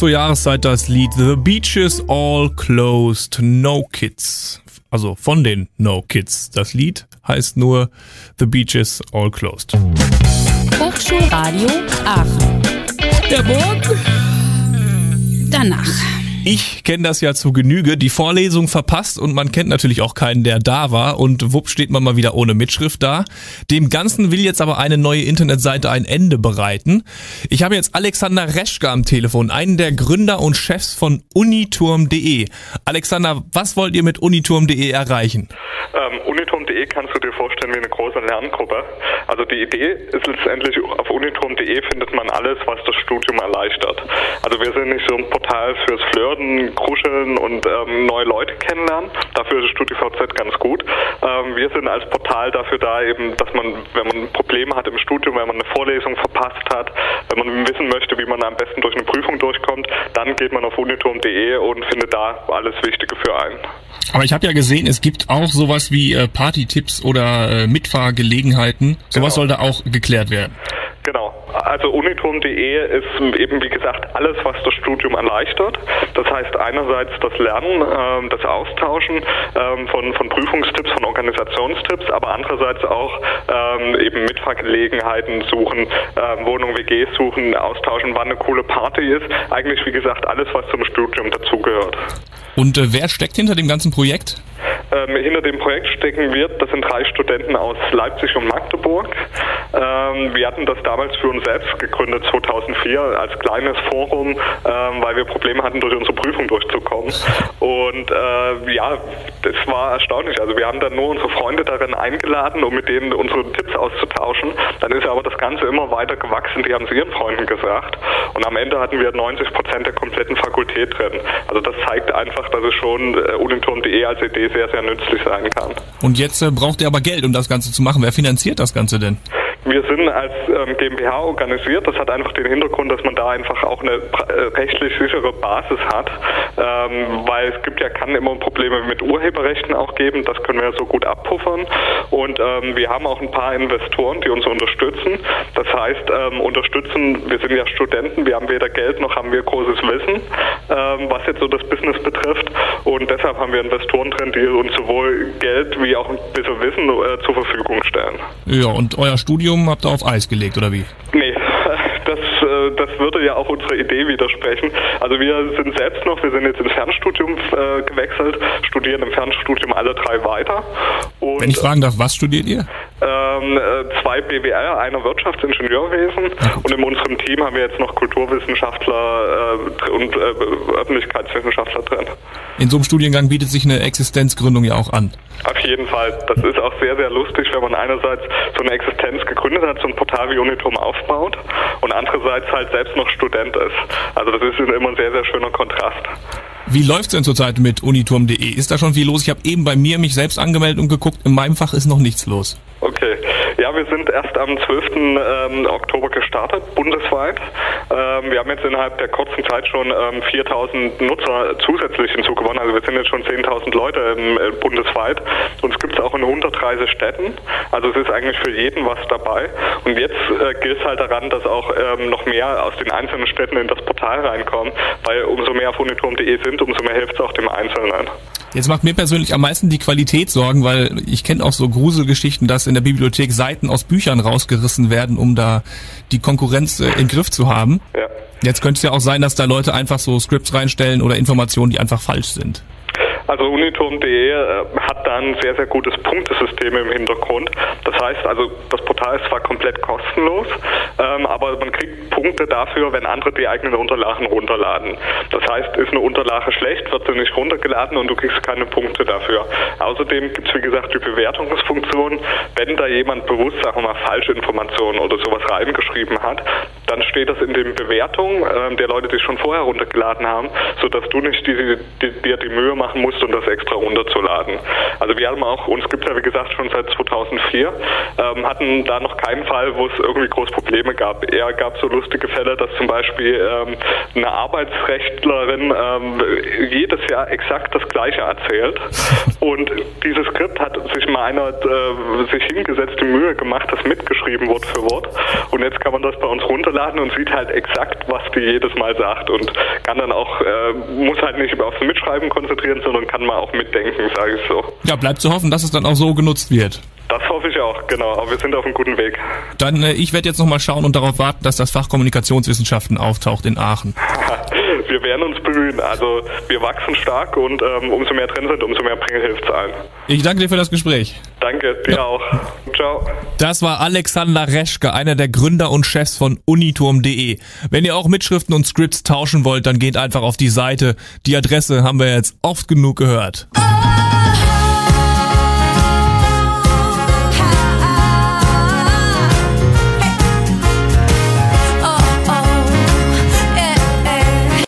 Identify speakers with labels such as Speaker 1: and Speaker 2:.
Speaker 1: zur Jahreszeit das Lied The Beaches All Closed, No Kids. Also von den No Kids. Das Lied heißt nur The Beaches All Closed.
Speaker 2: Hochschulradio Aachen.
Speaker 1: Der Morgen?
Speaker 2: Danach.
Speaker 1: Ich kenne das ja zu Genüge, die Vorlesung verpasst und man kennt natürlich auch keinen, der da war und wupp steht man mal wieder ohne Mitschrift da. Dem Ganzen will jetzt aber eine neue Internetseite ein Ende bereiten. Ich habe jetzt Alexander Reschke am Telefon, einen der Gründer und Chefs von uniturm.de. Alexander, was wollt ihr mit uniturm.de erreichen?
Speaker 3: Uniturm.de kannst du dir vorstellen wie eine große Lerngruppe. Also die Idee ist letztendlich, auf uniturm.de findet man alles, was das Studium erleichtert. Also wir sind nicht so ein Portal fürs Flirten, Kuscheln und neue Leute kennenlernen. Dafür ist StudiVZ ganz gut. Wir sind als Portal dafür da, eben, dass man, wenn man Probleme hat im Studium, wenn man eine Vorlesung verpasst hat, wenn man wissen möchte, wie man am besten durch eine Prüfung durchkommt, dann geht man auf uniturm.de und findet da alles Wichtige für einen.
Speaker 1: Aber ich habe ja gesehen, es gibt auch sowas wie Party-Tipps oder Mitfahrgelegenheiten. Sowas soll da auch geklärt werden.
Speaker 3: Genau. Also uniturm.de ist eben, wie gesagt, alles, was das Studium erleichtert. Das heißt einerseits das Lernen, das Austauschen von Prüfungstipps, von Organisationstipps, aber andererseits auch eben Mitfahrgelegenheiten suchen, Wohnungen, WGs suchen, austauschen, wann eine coole Party ist. Eigentlich, wie gesagt, alles, was zum Studium dazugehört.
Speaker 1: Und wer steckt hinter dem ganzen Projekt?
Speaker 3: Hinter dem Projekt stecken wir, das sind 3 Studenten aus Leipzig und Magdeburg. Wir hatten das damals für uns selbst gegründet, 2004, als kleines Forum, weil wir Probleme hatten, durch unsere Prüfung durchzukommen. Und ja, das war erstaunlich. Also wir haben dann nur unsere Freunde darin eingeladen, um mit denen unsere Tipps auszutauschen. Dann ist aber das Ganze immer weiter gewachsen, die haben es ihren Freunden gesagt. Und am Ende hatten wir 90% der kompletten Fakultät drin. Also das zeigt einfach, dass es schon uniturm.de als Idee sehr, sehr nützlich sein kann.
Speaker 1: Und jetzt braucht ihr aber Geld, um das Ganze zu machen. Wer finanziert das Ganze denn?
Speaker 3: Wir sind als GmbH organisiert. Das hat einfach den Hintergrund, dass man da einfach auch eine rechtlich sichere Basis hat, weil es kann immer Probleme mit Urheberrechten auch geben. Das können wir so gut abpuffern. Und wir haben auch ein paar Investoren, die uns unterstützen. Das heißt, wir sind ja Studenten, wir haben weder Geld noch haben wir großes Wissen, was jetzt so das Business betrifft. Und deshalb haben wir Investoren drin, die uns sowohl Geld wie auch ein bisschen Wissen zur Verfügung stellen.
Speaker 1: Ja, und euer Studium habt ihr auf Eis gelegt, oder wie?
Speaker 3: Nee, das würde ja auch unserer Idee widersprechen. Also wir sind jetzt ins Fernstudium gewechselt, studieren im Fernstudium alle 3 weiter. Und
Speaker 1: wenn ich fragen darf, was studiert ihr?
Speaker 3: 2 BWL, einer Wirtschaftsingenieurwesen und in unserem Team haben wir jetzt noch Kulturwissenschaftler und Öffentlichkeitswissenschaftler drin.
Speaker 1: In so einem Studiengang bietet sich eine Existenzgründung ja auch an.
Speaker 3: Auf jeden Fall. Das ist auch sehr, sehr lustig, wenn man einerseits so eine Existenz gegründet hat, so ein Portal wie Uniturm aufbaut und andererseits halt selbst noch Student ist. Also das ist immer ein sehr, sehr schöner Kontrast.
Speaker 1: Wie läuft's denn zurzeit mit uniturm.de? Ist da schon viel los? Ich habe eben bei mir mich selbst angemeldet und geguckt, in meinem Fach ist noch nichts los.
Speaker 3: Okay. Ja, wir sind erst am 12. Oktober gestartet, bundesweit. Wir haben jetzt innerhalb der kurzen Zeit schon 4.000 Nutzer zusätzlich hinzugewonnen. Also wir sind jetzt schon 10.000 Leute bundesweit. Uns gibt es auch in 130 Städten. Also es ist eigentlich für jeden was dabei. Und jetzt gilt es halt daran, dass auch noch mehr aus den einzelnen Städten in das Portal reinkommen. Weil umso mehr auf uniturm.de sind, umso mehr hilft es auch dem Einzelnen.
Speaker 1: Jetzt macht mir persönlich am meisten die Qualität Sorgen, weil ich kenne auch so Gruselgeschichten, dass in der Bibliothek Seiten aus Büchern rausgerissen werden, um da die Konkurrenz im Griff zu haben. Ja. Jetzt könnte es ja auch sein, dass da Leute einfach so Scripts reinstellen oder Informationen, die einfach falsch sind.
Speaker 3: Also uniturm.de hat da ein sehr, sehr gutes Punktesystem im Hintergrund. Das heißt, also das Portal ist zwar komplett kostenlos, aber man kriegt Punkte dafür, wenn andere die eigenen Unterlagen runterladen. Das heißt, ist eine Unterlage schlecht, wird sie nicht runtergeladen und du kriegst keine Punkte dafür. Außerdem gibt es, wie gesagt, die Bewertungsfunktion. Wenn da jemand bewusst, sagen wir mal, falsche Informationen oder sowas reingeschrieben hat, dann steht das in den Bewertungen der Leute, die es schon vorher runtergeladen haben, sodass du nicht dir die Mühe machen musst, und das extra runterzuladen. Also wir haben auch, uns gibt es ja wie gesagt schon seit 2004, hatten da noch keinen Fall, wo es irgendwie groß Probleme gab. Eher gab es so lustige Fälle, dass zum Beispiel eine Arbeitsrechtlerin jedes Jahr exakt das Gleiche erzählt und dieses Skript hat sich mal einer sich hingesetzt, die Mühe gemacht, das mitgeschrieben Wort für Wort und jetzt kann man das bei uns runterladen runterladen und sieht halt exakt, was die jedes Mal sagt und kann dann auch, muss halt nicht aufs Mitschreiben konzentrieren, sondern kann mal auch mitdenken, sage ich so.
Speaker 1: Ja, bleibt zu hoffen, dass es dann auch so genutzt wird.
Speaker 3: Das hoffe ich auch, genau. Aber wir sind auf einem guten Weg.
Speaker 1: Dann, ich werde jetzt nochmal schauen und darauf warten, dass das Fach Kommunikationswissenschaften auftaucht in Aachen.
Speaker 3: Wir werden uns bemühen. Also wir wachsen stark und umso mehr drin sind, umso mehr hilft es allen.
Speaker 1: Ich danke dir für das Gespräch.
Speaker 3: Danke, dir auch. Ciao.
Speaker 1: Das war Alexander Reschke, einer der Gründer und Chefs von Uniturm.de. Wenn ihr auch Mitschriften und Scripts tauschen wollt, dann geht einfach auf die Seite. Die Adresse haben wir jetzt oft genug gehört.